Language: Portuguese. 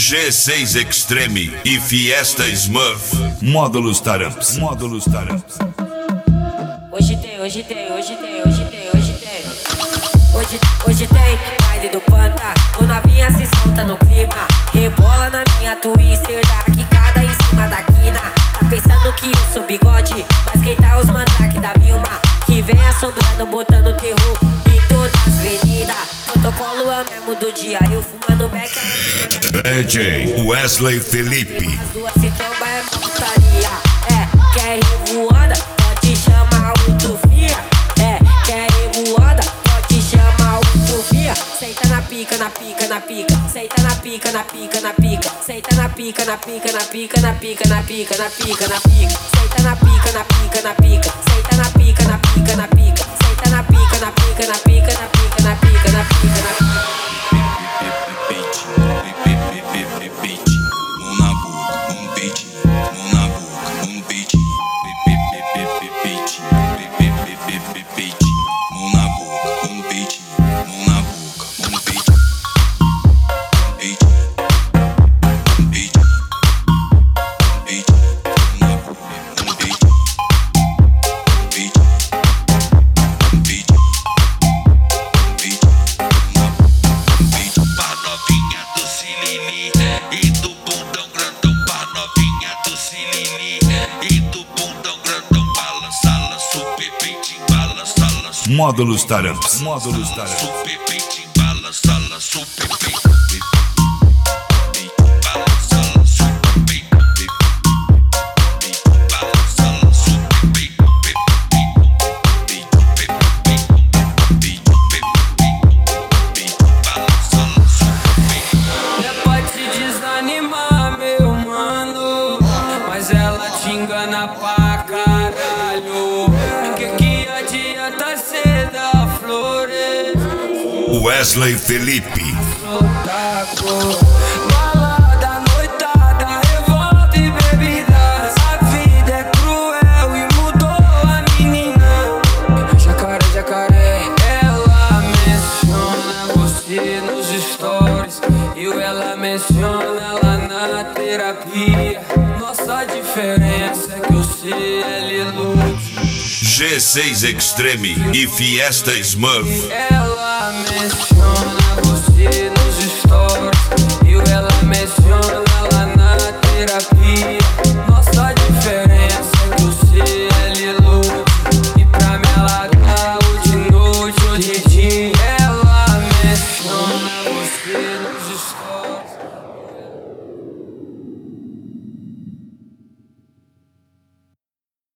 G6 Extreme e Fiesta Smurf. Módulos Taramps. Módulos Taramps. Hoje tem. Hoje tem baile do Panta. O novinha se solta no clima. Rebola na minha twister da quicada em cima da quina. Tá pensando que eu sou bigode, mas quem tá os mandrake da Vilma, que vem assombrando, botando terror em todas as avenidas. Protocolo é o mesmo do dia, eu fumando beck. DJ Wesley Felipe. As duas se trombam é putaria. Quer ir voando? Pode chamar o Tufia. Quer ir voando? Pode chamar o Tufia. Senta na pica, na pica, na pica. Senta na pica, na pica, na pica. Senta na pica, na pica, na pica, na pica, na pica, na pica, na pica. Senta na pica, na pica, na pica. Senta na pica, na pica, na pica. Senta na pica, na pica, na pica, na pica, na pica, na pica, na pica. Módulos Taramps. Módulos Taramps. Super peito, balança, super peito. Pode se desanimar, meu mano, mas ela te engana pra caralho. Que adianta ser da flores? Wesley Felipe. Balada, noitada, revolta e bebidas. A vida é cruel e mudou a menina. Jacaré, jacaré, ela menciona você nos stories e ela menciona ela na terapia. Nossa diferença é que o CL lute. G6 Extreme e Fiesta Smurf. Ela menciona você nos stories e ela menciona ela na terapia.